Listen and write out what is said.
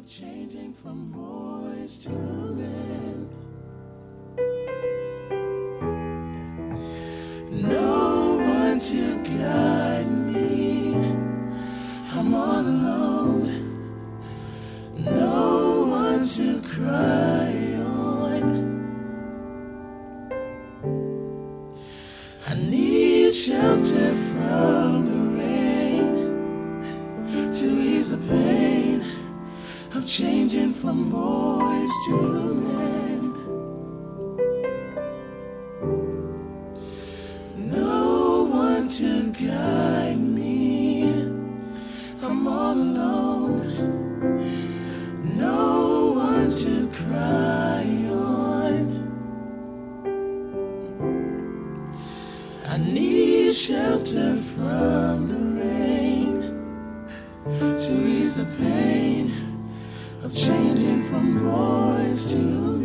changing from boys to men. No one to guide me, I'm all alone. No one to cry on. I need shelter from the rain to ease the pain of changing from boys to men. No one to guide me, I'm all alone. No one to cry on. I need shelter from the rain to ease the pain of changing from boys to men.